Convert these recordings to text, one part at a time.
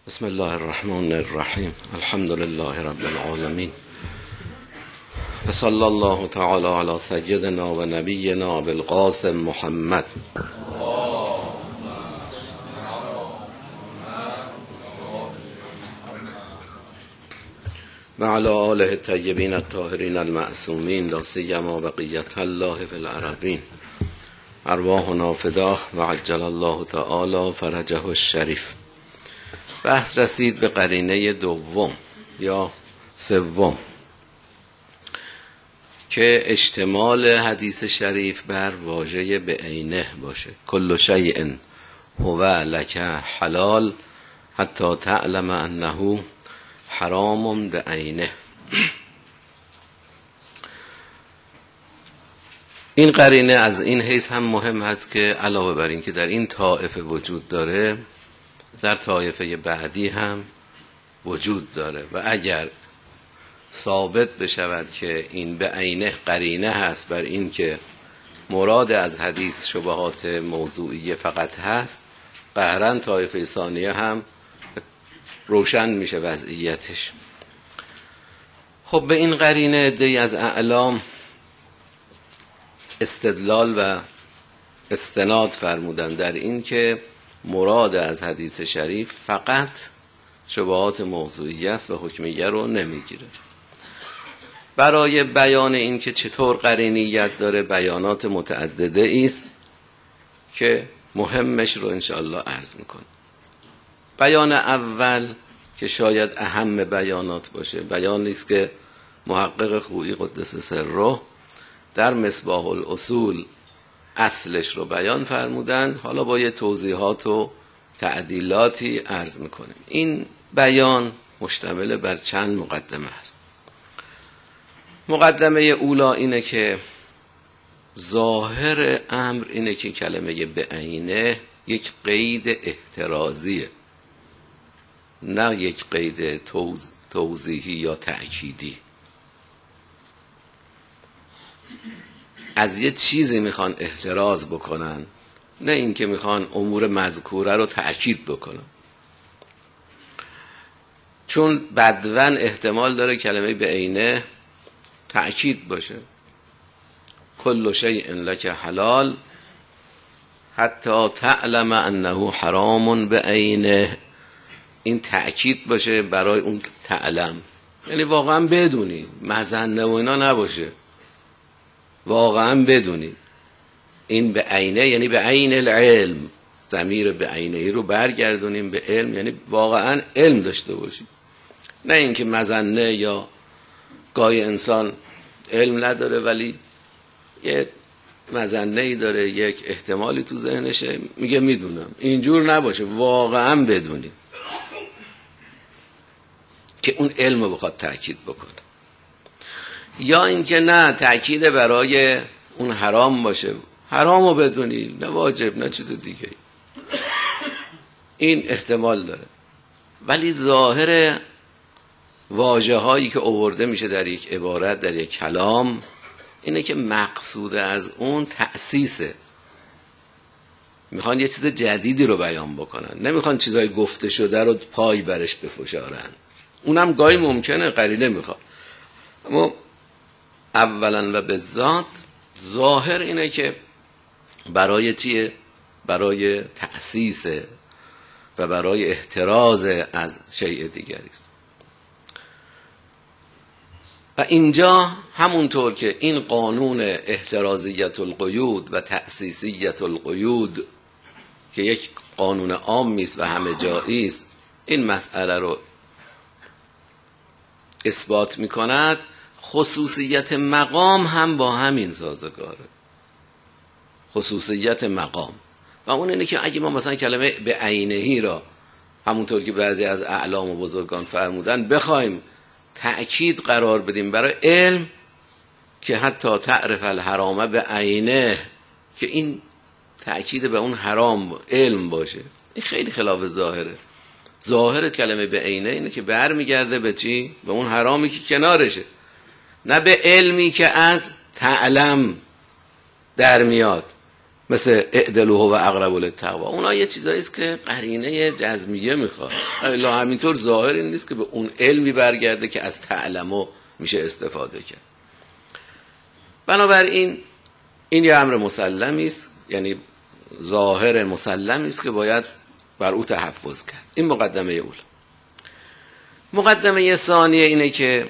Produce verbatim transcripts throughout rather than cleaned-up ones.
بسم الله الرحمن الرحیم. الحمد لله رب العالمین و صلی الله تعالی علی سیدنا و نبینا بالقاسم محمد و علی آله الطیبین الطاهرین المعصومین لا سیما بقیة الله فی الارضین. ارواحنا فداه و عجل الله تعالی فرجه الشریف. بحث رسید به قرینه دوم یا سوم که اشتمال حدیث شریف بر واژه بعینه باشه. کل شیء هو لک حلال حتی تعلم انه حرام بعینه. این قرینه از این حیث هم مهم هست که علاوه بر این که در این طایفه وجود داره، در طایفه بعدی هم وجود داره و اگر ثابت بشود که این به عینه قرینه هست بر این که مراد از حدیث شبهات موضوعیه فقط هست، قهرن طایفه ثانیه هم روشن میشه وضعیتش. خب به این قرینه عده‌ای از اعلام استدلال و استناد فرمودن در این که مراد از حدیث شریف فقط شبهات موضوعی است و حکمیه رو نمیگیره. برای بیان این که چطور قرینیت داره بیانات متعدده است که مهمش رو انشاءالله عرض میکنم. بیان اول که شاید اهم بیانات باشه، بیانی است که محقق خویی قدس سره در مصباح الاصول اصلش رو بیان فرمودن. حالا با یه توضیحات و تعدیلاتی عرض میکنیم. این بیان مشتمل بر چند مقدمه است. مقدمه اولا اینه که ظاهر امر اینه که کلمه بعینه یک قید احترازیه، نه یک قید توض... توضیحی یا تأکیدی. از یه چیزی میخوان احتراز بکنن، نه اینکه میخوان امور مذکوره رو تأکید بکنن. چون بدون احتمال داره کلمه بعینه تأکید باشه. کل شیء لک حلال حتی تعلم انه حرام بعینه. این تأکید باشه برای اون تعلم، یعنی واقعا بدونی، مظنه و اینا نباشه، واقعا بدونید. این به عینه یعنی به عین العلم، ضمیر به عینه رو برگردونیم به علم، یعنی واقعا علم داشته باشید، نه اینکه مظنه یا گاهی انسان علم نداره ولی یه مظنه ای داره، یک احتمالی تو ذهنشه میگه میدونم. اینجور نباشه، واقعا بدونید که اون علم رو بخواد تأکید بکنه. یا اینکه نه تأکید برای اون حرام باشه، حرامو بدونی، نه واجب نه چیز دیگه. این احتمال داره. ولی ظاهر واژه هایی که آورده میشه در یک عبارت، در یک کلام، اینه که مقصود از اون تأسیسه. میخوان یه چیز جدیدی رو بیان بکنن، نمیخوان چیزای گفته شده رو پای برش بفشارن. اونم گاهی ممکنه قرینه میخواد، اما اولا و به ذات ظاهر اینه که برای چیه؟ برای تأسیس و برای احتراز از شیء دیگری است. و اینجا همونطور که این قانون احترازیت القیود و تأسیسیت القیود که یک قانون عامی است و همه جایی است، این مسئله رو اثبات میکند، خصوصیت مقام هم با همین سازگاره. خصوصیت مقام و اون اینه که اگه ما مثلا کلمه به عینهی را همونطور که بعضی از اعلام و بزرگان فرمودن بخوایم تأکید قرار بدیم برای علم که حتی تعرف الحرام به عینه، که این تأکید به اون حرام علم باشه، این خیلی خلاف ظاهره. ظاهر کلمه به عینه اینه که برمیگرده به چی؟ به اون حرامی که کنارشه، نه به علمی که از تعلم در میاد. مثل اعدلوه و اقرب للتقوی، اونا یه چیزایی است که قرینه جزمیه میخواد. الا همینطور ظاهر این نیست که به اون علمی برگرده که از تعلمو میشه استفاده کرد. بنابراین این یه امر مسلمی است، یعنی ظاهر مسلمی است که باید بر او تحفظ کرد. این مقدمه اول. مقدمه ثانیه اینه که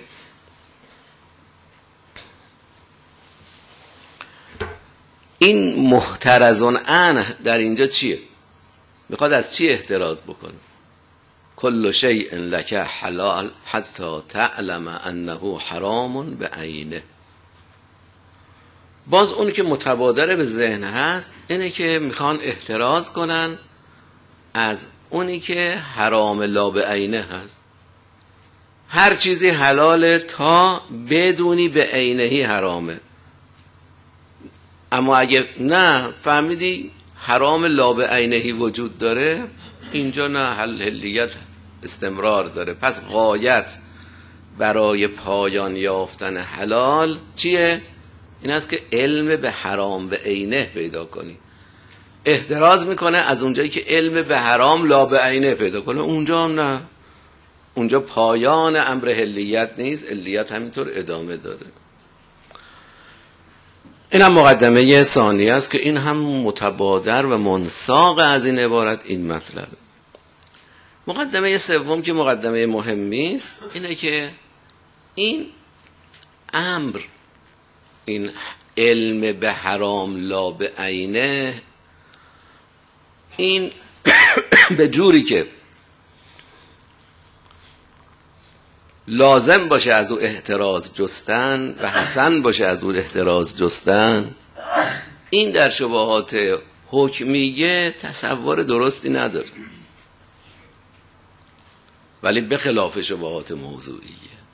این محترزون عنه در اینجا چیه؟ میخواد از چی احتراز بکنه؟ کل شیء لک حلال حتی تعلم انه حرام بعینه. باز اون که متبادر به ذهن هست اینه که میخوان احتراز کنن از اونی که حرام لا بعینه هست. هر چیزی حلاله تا بدونی به عینهی حرامه، اما اگه نه فهمیدی حرام لا بعینهی وجود داره، اینجا نه، حل حلیت استمرار داره. پس غایت برای پایان یافتن حلال چیه؟ این است که علم به حرام به عینه پیدا کنی. احتراز میکنه از اونجایی که علم به حرام لا به عینه پیدا کنه، اونجا هم نه، اونجا پایان امر حلیت نیست، حلیت همینطور ادامه داره. این هم مقدمه ثانیه است که این هم متبادر و منساق از این عبارت این مطلب. مقدمه سوم که مقدمه مهمی است اینه که این امر، این علم به حرام لا به عینه، این به جوری که لازم باشه از او احتراز جستن و حسن باشه از او احتراز جستن، این در شبهات حکمیه تصور درستی نداره، ولی به خلاف شبهات موضوعیه.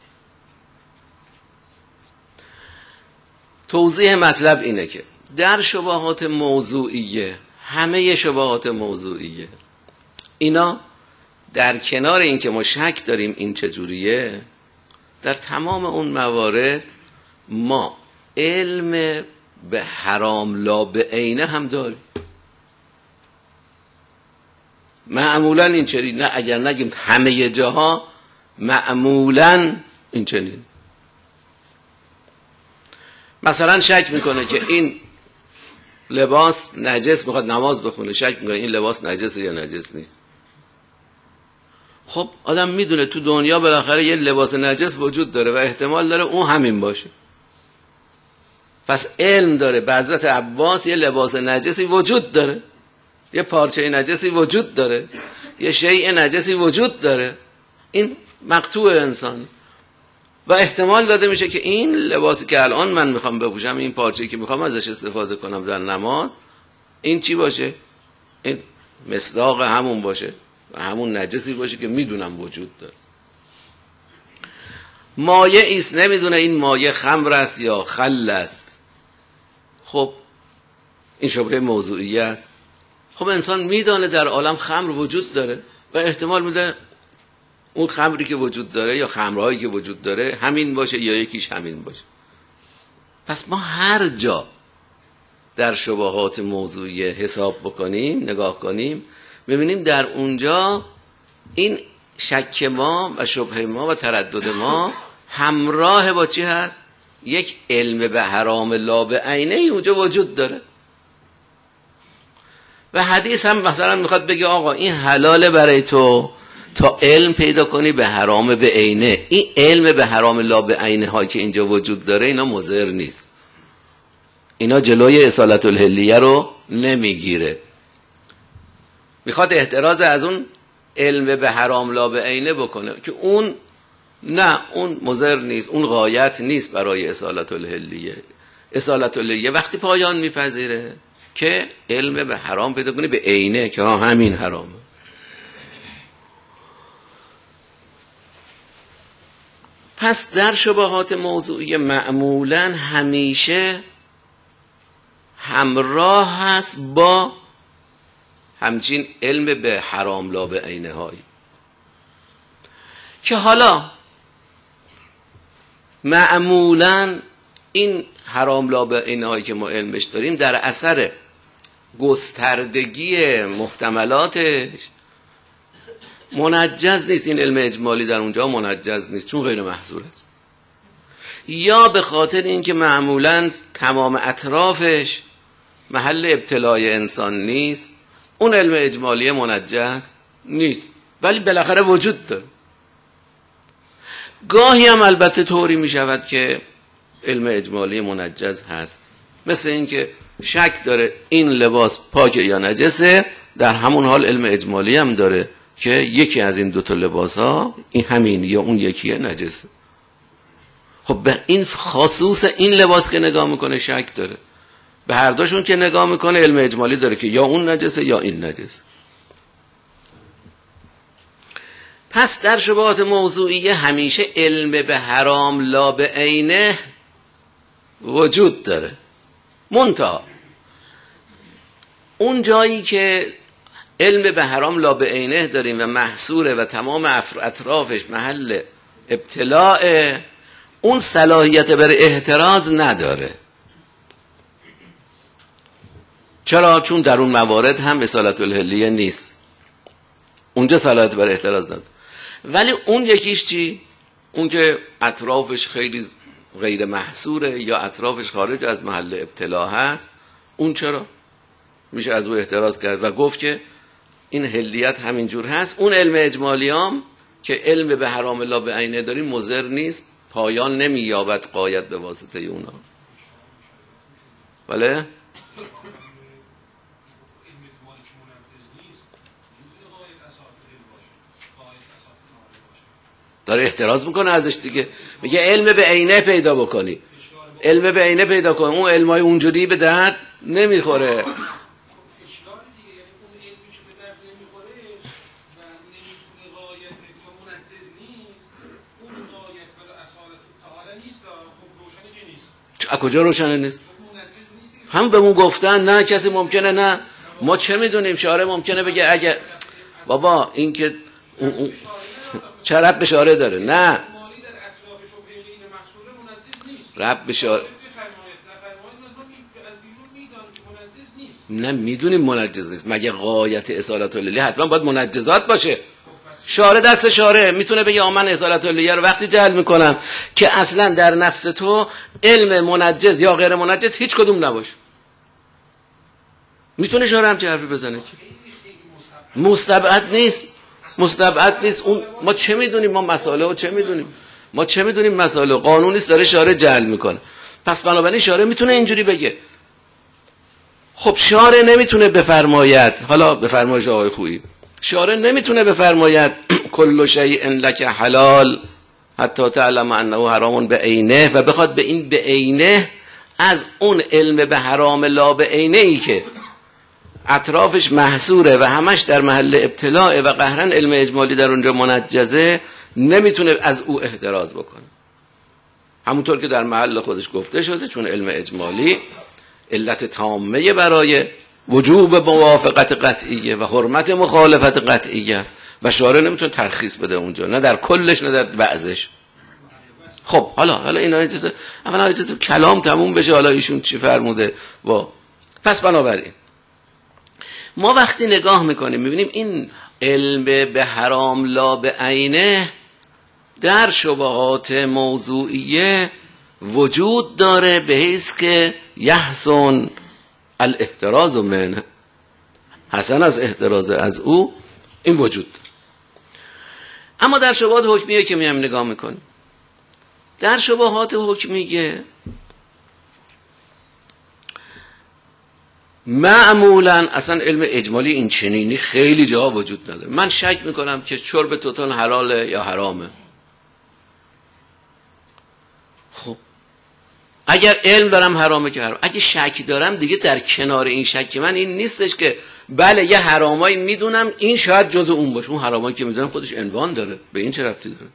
توضیح مطلب اینه که در شبهات موضوعیه، همه شبهات موضوعیه، اینا در کنار این که ما شک داریم این چجوریه، در تمام اون موارد ما علم به حرام لا به عینه هم داریم. معمولا این چنین، نه اگر نگیم همه جاها، معمولا این چنین. مثلا شک میکنه که این لباس نجس، میخواد نماز بخونه، شک میکنه این لباس نجسه یا نجس نیست. خب آدم میدونه تو دنیا بالاخره یه لباس نجس وجود داره و احتمال داره اون همین باشه، پس علم داره به حضرت عباس یه لباس نجسی وجود داره، یه پارچه نجسی وجود داره، یه شیء نجسی وجود داره، این مقطوع انسان. و احتمال داده میشه که این لباسی که الان من میخوام بپوشم، این پارچه‌ای که میخوام ازش استفاده کنم در نماز، این چی باشه؟ این مصداق همون باشه و همون نجسی باشه که میدونم وجود داره. مایه ایست، نمیدونه این مایه خمر است یا خل است. خب این شبهه موضوعیه است. خب انسان میدانه در عالم خمر وجود داره و احتمال میده اون خمری که وجود داره یا خمرهایی که وجود داره همین باشه یا یکیش همین باشه. پس ما هر جا در شبهات موضوعی حساب بکنیم، نگاه کنیم، ببینیم در اونجا این شک ما و شبهه ما و تردد ما همراه با چی هست؟ یک علم به حرام لا به عینه اونجا وجود داره. و حدیث هم مثلا میخواد بگه آقا این حلاله برای تو تا علم پیدا کنی به حرام به عینه. این علم به حرام لا به عینه هایی که اینجا وجود داره اینا مضر نیست، اینا جلوی اصالت الحلیه رو نمیگیره. میخواد احتراز از اون علم به حرام لا به عینه بکنه که اون نه، اون مضر نیست، اون غایت نیست برای اصالت الحلیه. اصالت الحلیه وقتی پایان میپذیره که علم به حرام پیدا کنی به عینه که ها همین حرامه. پس در شبهات موضوعی معمولا همیشه همراه هست با همچین علم به حرام لا به عینه هایی که حالا معمولا این حرام لا به عینه هایی که ما علمش داریم در اثر گستردگی محتملاتش منجز نیست. این علم اجمالی در اونجا منجز نیست چون غیر محصور است، یا به خاطر اینکه معمولاً تمام اطرافش محل ابتلای انسان نیست، اون علم اجمالی منجز نیست ولی بالاخره وجود داره. گاهی هم البته طوری می شود که علم اجمالی منجز هست، مثل اینکه شک داره این لباس پاکه یا نجسه، در همون حال علم اجمالی هم داره که یکی از این دوتا لباس ها این همین یا اون یکیه نجسه. خب به این خصوص این لباس که نگاه میکنه شک داره، به هر دوشون که نگاه میکنه علم اجمالی داره که یا اون نجسه یا این نجسه. پس در شبهات موضوعیه همیشه علم به حرام لا به عینه وجود داره، منتها اون جایی که علم به حرام لا به عینه داریم و محصوره و تمام اطرافش محل ابتلاء، اون صلاحیت بر احتراز نداره. چرا؟ چون در اون موارد هم اصالت الحلیه نیست، اونجا صلاحیت بر احتراز نداره. ولی اون یکیش چی؟ اون که اطرافش خیلی غیر محصوره یا اطرافش خارج از محل ابتلا هست، اون چرا؟ میشه از او احتراز کرد و گفت که این حلیت همینجور هست. اون علم اجمالیام که علم به حرام لا به عینه داریم مضر نیست، پایان نمییابد غایت به واسطه اونا. بله؟ داره احتراز میکنه ازش دیگه، میگه علم به عینه پیدا بکنی، علم به عینه پیدا کن، اون علمای اونجوری به درد نمیخوره. از کجا روشنه نیست؟ هم به اون گفتن نه کسی ممکنه، نه ما چه میدونیم، شارع ممکنه بگه اگه بابا این که چه رب به شارع داره، نه رب به شارع نه میدونیم منجز نیست، مگه غایت اصالت الحلیه حتما باید منجزات باشه. شارع دست شارع میتونه بگه من اصالت الحلیه رو وقتی جعل میکنم که اصلا در نفس تو علم منجز یا غیر منجز هیچ کدوم نباشه. میتونه شارع هم چه حرفی بزنه که مستبعد نیست، مستبعد نیست. اون ما چه میدونیم، ما مسائل رو چه میدونیم، ما چه میدونیم مسائل قانونیست داره شارع جعل میکنه. پس بنابراین شارع میتونه اینجوری بگه. خب شارع نمیتونه بفرماید، حالا بفرمایش آقای خویی، شارع نمیتونه بفرماید کل شیء لک حلال حتی تعلم انه حرام به عینه و بخواد به این به عینه از اون علم به حرام لا به عینه ای که اطرافش محصوره و همش در محل ابتلاء و قهرن علم اجمالی در اونجا منجزه، نمیتونه از او احتراز بکنه. همونطور که در محل خودش گفته شده، چون علم اجمالی علت تامه برای وجوب موافقت قطعیه و حرمت مخالفت قطعیه است و شارع نمیتونه ترخیص بده اونجا، نه در کلش نه در بعضش. خب حالا حالا اینا اجازه اولا اجازه کلام تموم بشه، حالا ایشون چی فرموده و پس بنابراین ما وقتی نگاه میکنیم میبینیم این علم به حرام لا به عینه در شبهات موضوعیه وجود داره، به حیث که یحسن الاحتراز منه، حسن از احتراز از او این وجود داره. اما در شبهات حکمیه که میام نگاه میکنیم، در شبهات حکمیه معمولا اصلا علم اجمالی این چنینی خیلی جا وجود نداره. من شک میکنم که شرب توتون حلاله یا حرامه. خب اگر علم دارم حرامه که حرام، اگه شک دارم دیگه در کنار این شک من این نیستش که بله یه حرامایی میدونم این شاید جزء اون باشه، اون حرامایی که میدونم خودش عنوان داره، به این چه ربطی داره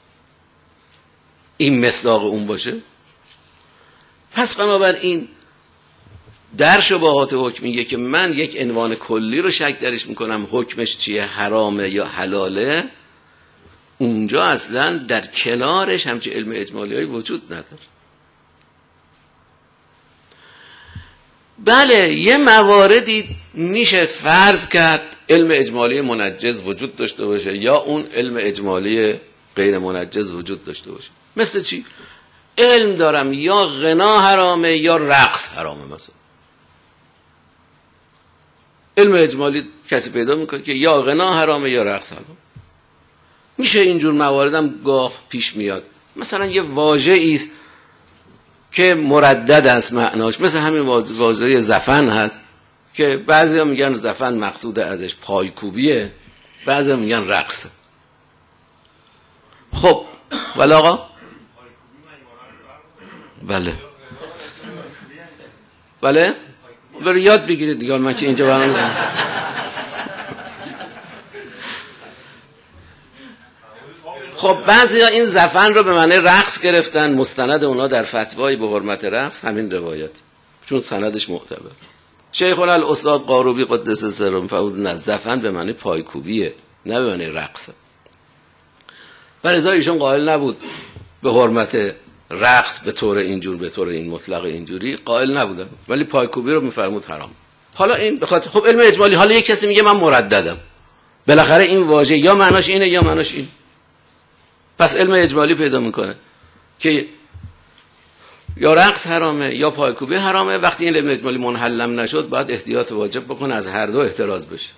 این مصداق اون باشه؟ پس بنابراین در شبهات حکمیه که من یک عنوان کلی رو شک درش میکنم حکمش چیه، حرامه یا حلاله، اونجا اصلا در کنارش همچه علم اجمالی های وجود نداره. بله یه مواردی میشه فرض کرد علم اجمالی منجز وجود داشته باشه یا اون علم اجمالی غیر منجز وجود داشته باشه. مثل چی؟ علم دارم یا غنا حرامه یا رقص حرامه. مثلا علم اجمالی کسی پیدا میکنه که یا غنا حرامه یا رقص حرامه. میشه اینجور مواردم گاه پیش میاد. مثلا یه واژه‌ای است که مردد است معناش، مثل همین واژه زفن هست که بعضیا میگن زفن مقصود ازش پایکوبیه، بعضیا میگن رقصه. خب ولی آقا بله بله برای یاد بگیرید دیگه، من چه اینجا برام میزنم. خب بعضی ها این زفن رو به معنی رقص گرفتن، مستند اونا در فتوای به حرمت رقص همین روایت، چون سندش معتبر. شیخنا الاستاد قاروبی قدس سرم فرمود نه، زفن به معنی پایکوبیه نه به معنی رقصه. برای ایشون قائل نبود به حرمت رقص به طور اینجور، به طور این مطلق اینجوری قائل نبودن، ولی پایکوبی رو میفرمود حرام. حالا این بخاطر خب علم اجمالی، حالا یک کسی میگه من مرددم، بالاخره این واژه یا معناش اینه یا معناش این، پس علم اجمالی پیدا میکنه که یا رقص حرامه یا پایکوبی حرامه. وقتی این علم اجمالی منحلم نشد باید احتیاط واجب بکنه، از هر دو احتراز بشه.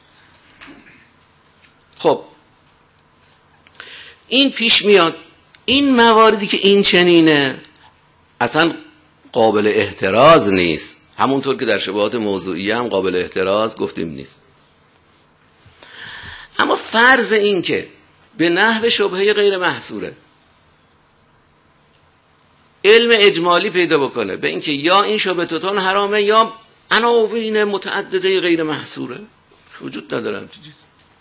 خب این پیش میاد، این مواردی که این چنینه اصلا قابل احتراز نیست، همونطور که در شبهات موضوعیه هم قابل احتراز گفتیم نیست. اما فرض این که به نحو شبهه غیر محصوره علم اجمالی پیدا بکنه به اینکه یا این شبهتون حرامه یا عناوین متعدده غیر محصوره، وجود نداره همچین چیز.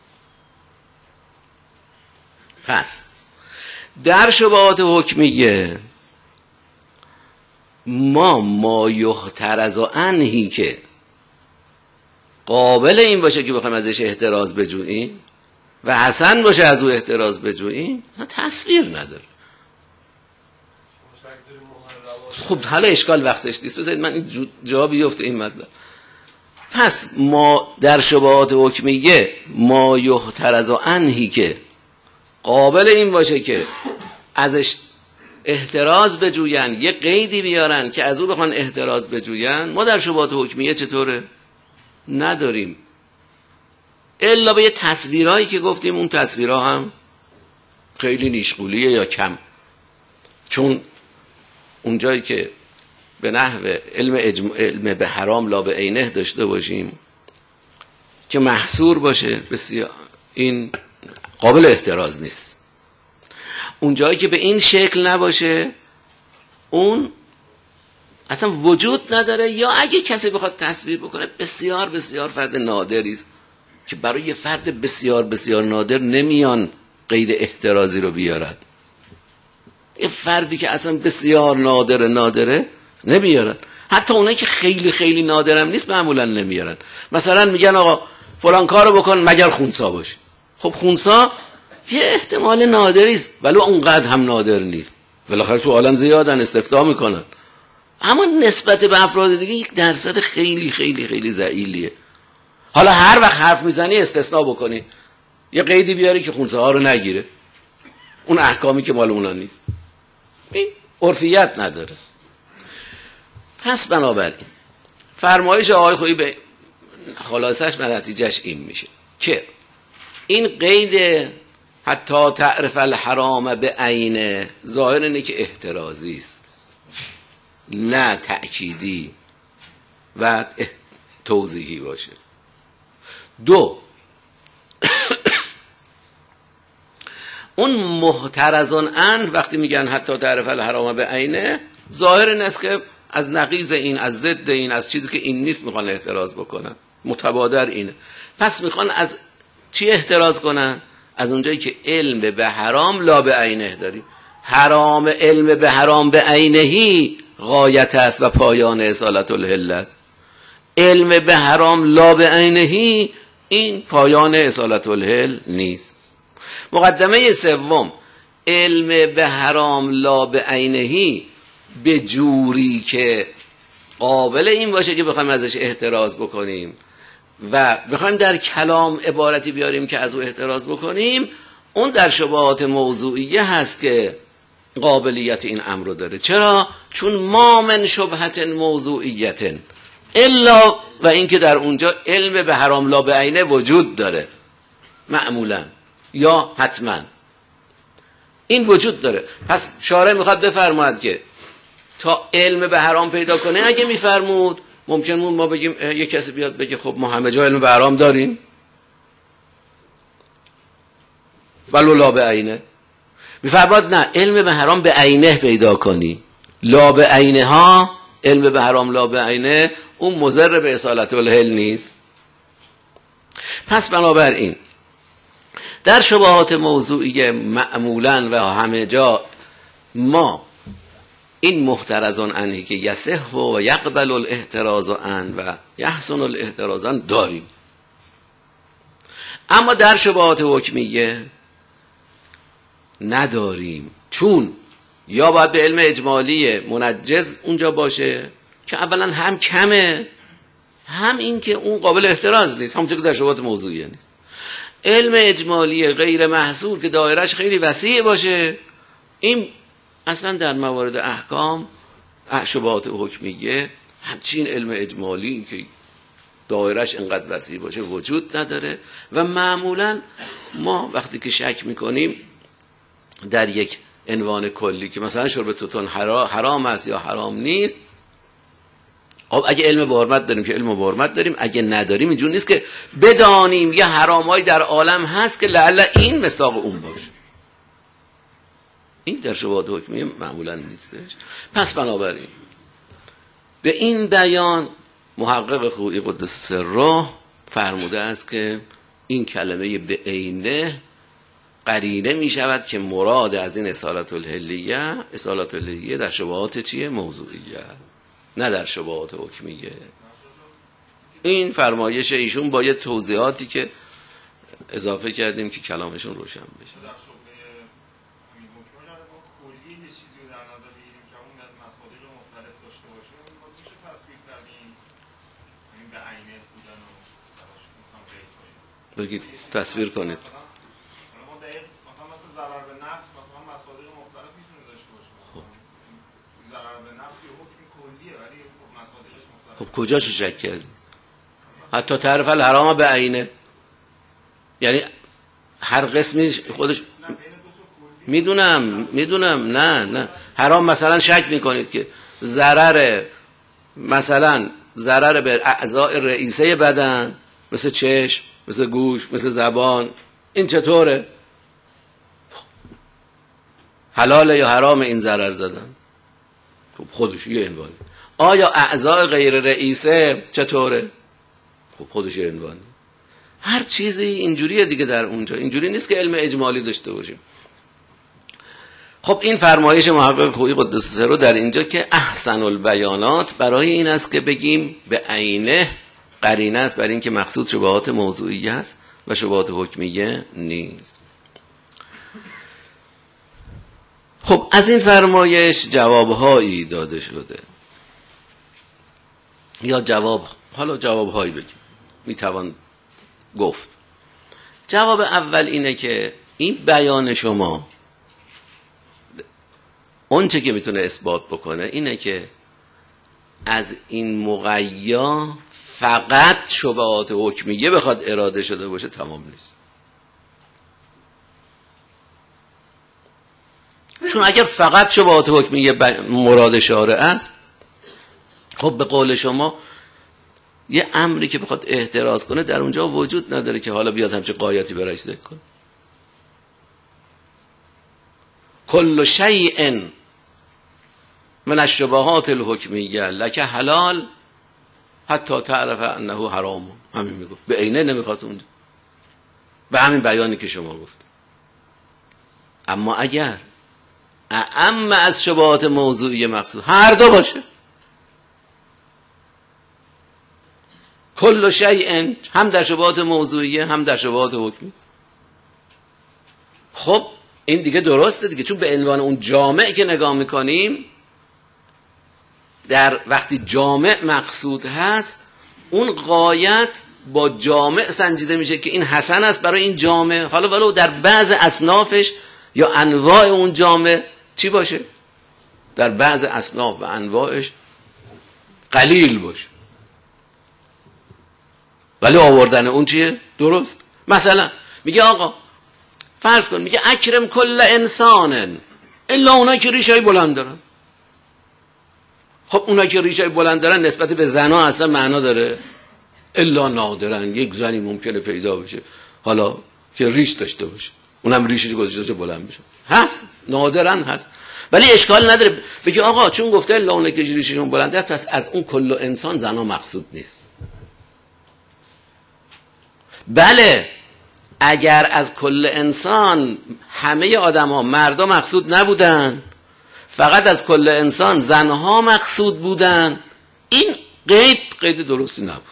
پس در شبهات حکمیه ما ما یحترز عنهی که قابل این باشه که بخوایم ازش احتراز بجوییم و حسن باشه از او احتراز بجوییم، تصویر نداره. خب حالا اشکال وقتش نیست، بذارید من این جا بیفته این مطلب. پس ما در شبهات حکمیه ما یحترز عنهی که قابل این باشه که ازش احتراز بجوین، یه قیدی بیارن که از او بخوان احتراز بجوین، ما در شبهات حکمیه چطوره؟ نداریم، الا به یه تصویرهایی که گفتیم اون تصویرها هم خیلی نیشغولیه یا کم، چون اونجایی که به نحو علم, اجم... علم به حرام لا به عینه داشته باشیم که محصور باشه بسیار، این قابل احتراز نیست. اونجایی که به این شکل نباشه اون اصلا وجود نداره، یا اگه کسی بخواد تصویر بکنه بسیار بسیار فرد نادری است که برای یه فرد بسیار بسیار نادر نمیان قید احترازی رو بیارن. یه فردی که اصلا بسیار نادر نادره نمیارن، حتی اونایی که خیلی خیلی نادرم نیست معمولا نمیارن. مثلا میگن آقا فلان کارو بکن مگر خونسا باشه. خب خونسا یه احتمال نادری است ولی اونقدر هم نادر نیست، بالاخره تو عالم زیادن استفتاء میکنن، اما نسبت به افراد دیگه یک درصد خیلی خیلی خیلی ضئیلیه. حالا هر وقت حرف میزنی استثناء بکنی، یه قیدی بیاری که خونسا ها رو نگیره، اون احکامی که مال اونا نیست، این عرفیت نداره. پس بنابراین فرمایش آقای خویی به خلاصش و نتیجهش این میشه که این قید حتی تعرف الحرام به عینه ظاهر اینه که احترازی است نه تأکیدی و توضیحی باشه. دو، اون محترزان ان وقتی میگن حتی تعرف الحرام به عینه ظاهر این است که از نقیض این، از ضد این، از چیزی که این نیست میخوان احتراز بکنن، متبادر اینه. پس میخوان از چی احتراز کنن؟ از اونجایی که علم به حرام لا به عینه داری. حرام علم به حرام به عینهی غایت است و پایان اصالت الحل است. علم به حرام لا به عینهی این پایان اصالت الحل نیست. مقدمه سوم، علم به حرام لا به عینهی به جوری که قابل این باشه که بخوایم ازش احتراز بکنیم و بخوایم در کلام عبارتی بیاریم که از او احتراز بکنیم، اون در شبهات موضوعیه هست که قابلیت این امر رو داره. چرا؟ چون ما من شبهت موضوعیت الا و اینکه در اونجا علم به حرام لا به عینه وجود داره معمولا یا حتما این وجود داره. پس شارع میخواد بفرماید که تا علم به حرام پیدا کنه، اگه میفرمود ممکن بود ما بگیم یه کسی بیاد بگه خب ما همه جا علم به حرام داریم ولو لا به عینه. میفرماد نه، علم به حرام به عینه پیدا کنی، لا به عینه ها، علم به حرام لا به عینه اون مضر به اصالت الحل نیست. پس بنابراین در شبهات موضوعی معمولا و همه جا ما این محترزان عنه که یصح و یقبل الاحتراز عن و یحسن الاحتراز عن داریم. اما در شبهات حکمیه نداریم، چون یا باید به علم اجمالی منجز اونجا باشه که اولا هم کمه، هم این که اون قابل احتراز نیست، همونطور که در شبهات موضوعیه نیست. علم اجمالی غیر محصور که دایرش خیلی وسیع باشه، این اصلا در موارد احکام شبهات حکمیه همچین علم اجمالی که دایرش اینقدر وسیع باشه وجود نداره. و معمولا ما وقتی که شک میکنیم در یک عنوان کلی که مثلا شرب توتون حرام است یا حرام نیست، خب اگه علم به حرمت داریم که علم به حرمت داریم، اگه نداریم اینجور نیست که بدانیم یه حرامایی در عالم هست که لعل این مصداق اون باشه. این در شبهات حکمیه معمولا نیستش. پس بنابراین به این بیان محقق خویی قدس سره فرموده است که این کلمه به عینه قرینه می شود که مراد از این اصالت الحلیه، اصالت الحلیه در شبهات چیه؟ موضوعیه، نه در شبهات حکمیه. این فرمایش ایشون با یه توضیحاتی که اضافه کردیم که کلامشون روشن بشه. بگید تصویر کنید. خب کجاشو شک کردی؟ حتی تعرف الحرام به عینه، یعنی هر قسمی خودش میدونم میدونم نه نه حرام مثلا شک میکنید که ضرر مثلا ضرر به اعضاء رئیسه بدن مثل چشم، مثل گوش، مثل زبان، این چطوره؟ حلاله یا حرام این ضرر زدن؟ خب خودش یه عنوانی. آیا اعضاء غیر رئیسه چطوره؟ خب خودش یه عنوانی. هر چیزی اینجوریه دیگه در اونجا، اینجوری نیست که علم اجمالی داشته باشیم. خب این فرمایش محقق خویی قدس سره در اینجا که احسن البیانات برای این است که بگیم به عینه قرینه است برای اینکه مقصود شبهات موضوعیه است و شبهات حکمیه نیست. خب از این فرمایش جوابهایی داده شده، یا جواب، حالا جوابهایی بگیم میتوان گفت. جواب اول اینه که این بیان شما اون چه که میتونه اثبات بکنه اینه که از این مقیا فقط شبهات حکمیه بخواد اراده شده باشه تمام نیست. چون اگر فقط شبهات حکمیه مراد شارع است، خب به قول شما یه امری که بخواد احتراز کنه در اونجا وجود نداره که حالا بیاد همچه قایتی برایش ذکر کنه. کل شیء من الشبهات الحکمیه لک حلال حتی تعرف انه حرام. همین میگفت، به عینه نمیخواست اونجا، به همین بیانی که شما گفت. اما اگر اعم از شبهات موضوعی مقصود هر دو باشه، کل شیء هم در شبهات موضوعیه هم در شبهات حکمی، خب این دیگه درسته دیگه، چون به عنوان اون جامع که نگاه میکنیم در وقتی جامع مقصود هست اون غایت با جامع سنجیده میشه که این حسن است برای این جامع، حالا ولو در بعض اصنافش یا انواع اون جامع چی باشه، در بعض اصناف و انواعش قلیل باشه، ولی آوردن اون چیه؟ درست. مثلا میگه آقا فرض کن، میگه اکرم کل انسان الا اونایی که ریشای بلند دارن. خب اونایی که ریشای بلند دارن نسبت به زنا اصلا معنا داره؟ الا نادرن یک زنی ممکنه پیدا بشه حالا که ریش داشته باشه، اونم ریشش گذاشته بلند بشه، هست، نادرن هست، ولی اشکال نداره بگه آقا چون گفته الا اونایی که ریششون بلنده پس از اون کل انسان زنا مقصود نیست. بله اگر از کل انسان همه آدم ها مردا مقصود نبودن، فقط از کل انسان زنها مقصود بودن، این قید قید درستی نبود،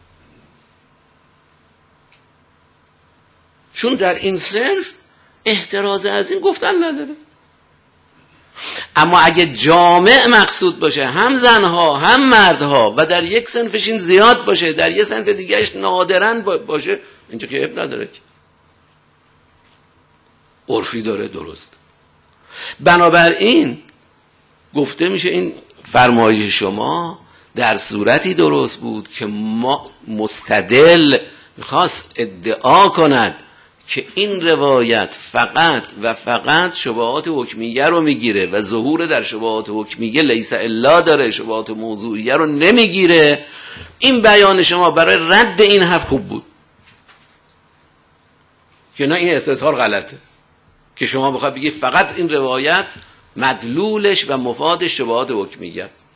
چون در این صرف احتراز از این گفتن نداره. اما اگه جامع مقصود باشه، هم زنها هم مردها، و در یک صنفش این زیاد باشه در یک صنف دیگهش نادرن باشه، اینجا که عیب نداره، که عرفی داره، درست. بنابراین گفته میشه این فرمایش شما در صورتی درست بود که ما مستدل میخواست ادعا کند که این روایت فقط و فقط شبهات حکمیه رو میگیره و ظهور در شبهات حکمیه لیس الا داره، شبهات موضوعیه رو نمیگیره. این بیان شما برای رد این حرف خوب بود که نه این استظهار غلطه، که شما بخواد بگی فقط این روایت مدلولش و مفادش شبهات حکمیه است.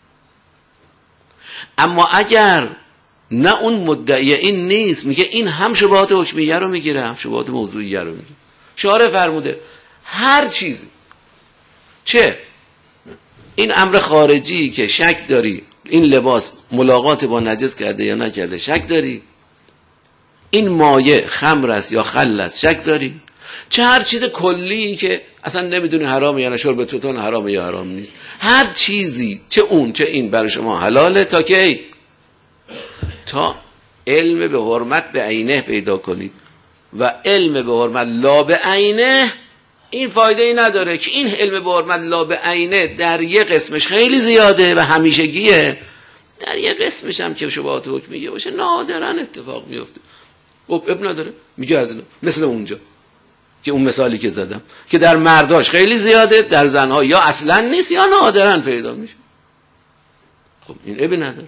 اما اگر نه اون مدعی این نیست، میگه این هم شبهات حکمیه رو میگیره هم شبهات موضوعیه رو میگیره. شارع فرموده هر چیزی، چه این امر خارجی که شک داری این لباس ملاقات با نجس کرده یا نکرده شک داری، این مایه خمر است یا خل است شک داری، چه هر چیز کلی که اصلا نمیدونی حرامه یا نه، شرب توتون حرامه یا حرام نیست، هر چیزی چه اون چه این برای شما حلاله تا که تا علم به حرمت به عینه پیدا کنید. و علم به حرمت لا به عینه این فایده ای نداره که این علم به حرمت لا به عینه در یک قسمش خیلی زیاده و همیشگیه، در یک قسمش هم که شبهات حکمیه باشه نادرن اتفاق میفته. خب اب نداره، میگه از اینا مثل اونجا که اون مثالی که زدم که در مرداش خیلی زیاده، در زنها یا اصلا نیست یا نادرن پیدا میشه. خب این اب نداره.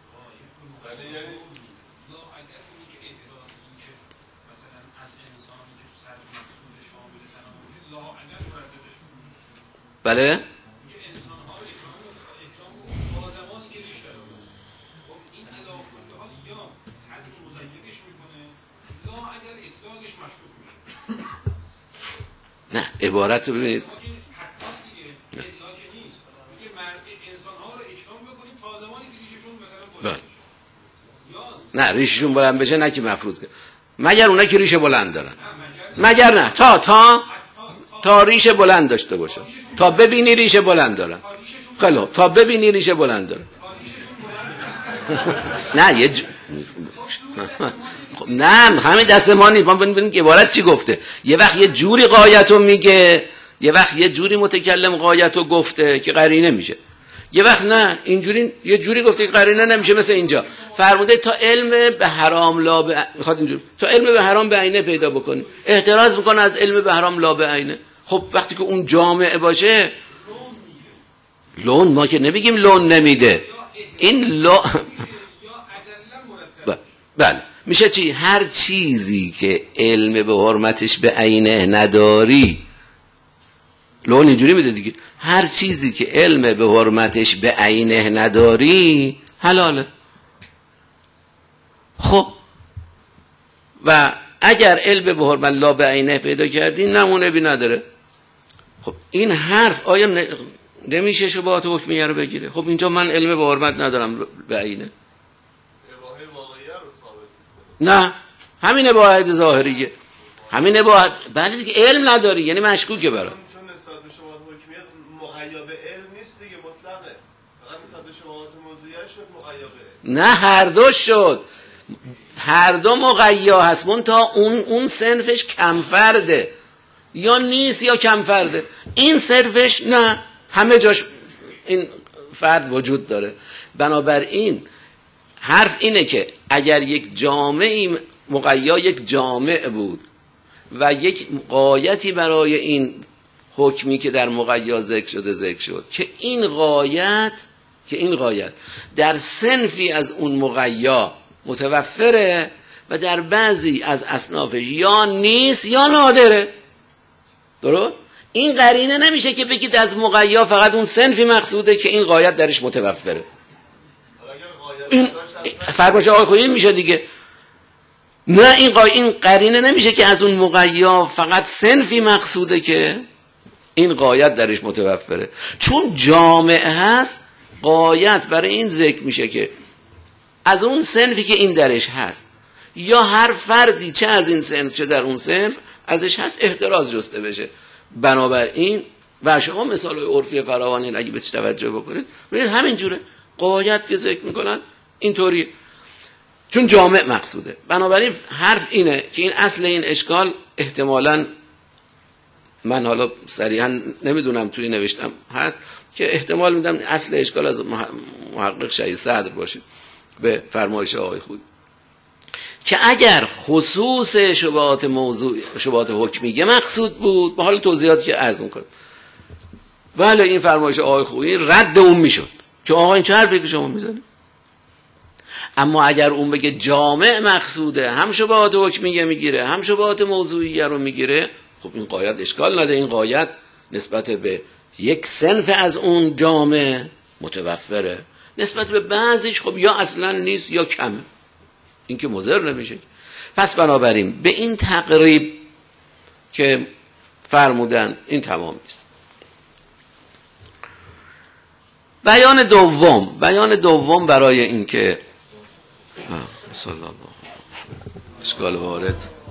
بله نه عبارت رو ببینید نه ریششون بلند بشه، نه که مفروض کرد، مگر اونا که ریش بلند دارن، مگر نه تا تا تا ریش بلند داشته باشه، تا ببینی ریش بلند دارن، خیلی تا ببینی ریش بلند دارن. نه یه ج... نه همین دست ما نیست، ما ببینیم که عبارت چی گفته. یه وقت یه جوری غایتو میگه، یه وقت یه جوری متکلم غایتو گفته که قرینه میشه، یه وقت نه اینجوری یه جوری گفته که قرینه نمیشه. مثل اینجا فرموده تا علم به حرام لا به میخواد اینجوری تا علم به حرام به عینه پیدا بکنی، احتراز میکنه از علم به حرام لا به عینه. خب وقتی که اون جامعه باشه لون، ما که نمیگیم لون نمیده، این لون بله میشه چی؟ هر چیزی که علم به حرمتش به عینه نداری لون اینجوری میده دیگه، هر چیزی که علم به حرمتش به عینه نداری حلاله. خب و اگر علم به حرمت لا به عینه پیدا کردی نمونه بی نداره. خب این حرف آیا نمیشه شبهات حکمیه رو بگیره؟ خب اینجا من علم به حرمت ندارم به عینه، نه همین اباحت ظاهریه، همین اباحت بعد دیگه علم نداری یعنی مشکوکه برات. چون نسبت به شبهات حکمیه مغیب علم نیست دیگه، مطلقه، فقط نسبت به نه هر دو شد، هر دو مقیا هست، منتها اون اون صنفش کم فرده یا نیست یا کم فرده، این صرفش نه همه جاش این فرد وجود داره. بنابراین حرف اینه که اگر یک جامعه مقیا یک جامع بود و یک غایتی برای این حکمی که در مقیا ذکر شده ذکر شد که این غایت که این غایت در صنفی از اون مقیا متوفره و در بعضی از اصنافش یا نیست یا نادره، درست؟ این قرینه نمیشه که بگید از مقیا فقط اون صنفی مقصوده که این غایت درش متوفره. این فرمایش آقای خویی میشه دیگه. نه این قا... این قرینه نمیشه که از اون مقیا فقط صنفی مقصوده که این غایت درش متوفره، چون جامعه هست غایت برای این ذکر میشه که از اون صنفی که این درش هست یا هر فردی چه از این صنف چه در اون صنف ازش هست احتراز جسته بشه. بنابراین و شما مثال عرفی فراوانی اگه بهش توجه بکنید ببینید همین جوره غایت که ذکر میکنن اینطوریه چون جامع مقصوده. بنابراین حرف اینه که این اصل این اشکال احتمالاً من حالا صریحا نمیدونم توی نوشتم هست که احتمال میدم اصل اشکال از محقق شهید صدر باشه به فرمایش آقای خویی که اگر خصوص شبهات موضوع شبهات حکمیه مقصود بود با حال توضیحاتی که عرض میکنم بله این فرمایش آقای خویی رد اون میشد که آقا این چه حرفی که شما میزنید. اما اگر اون بگه جامع مقصوده هم شبهات حکمیه میگیره هم شبهات موضوعیه رو میگیره، خب این قایت اشکال نده، این قایت نسبت به یک صنف از اون جامع متوفره، نسبت به بعضیش خب یا اصلا نیست یا کمه، این که مضر نمیشه. پس بنابراین به این تقریب که فرمودن این تمام نیست. بیان دوم بیان دوم برای این که صلی الله اشکال وارد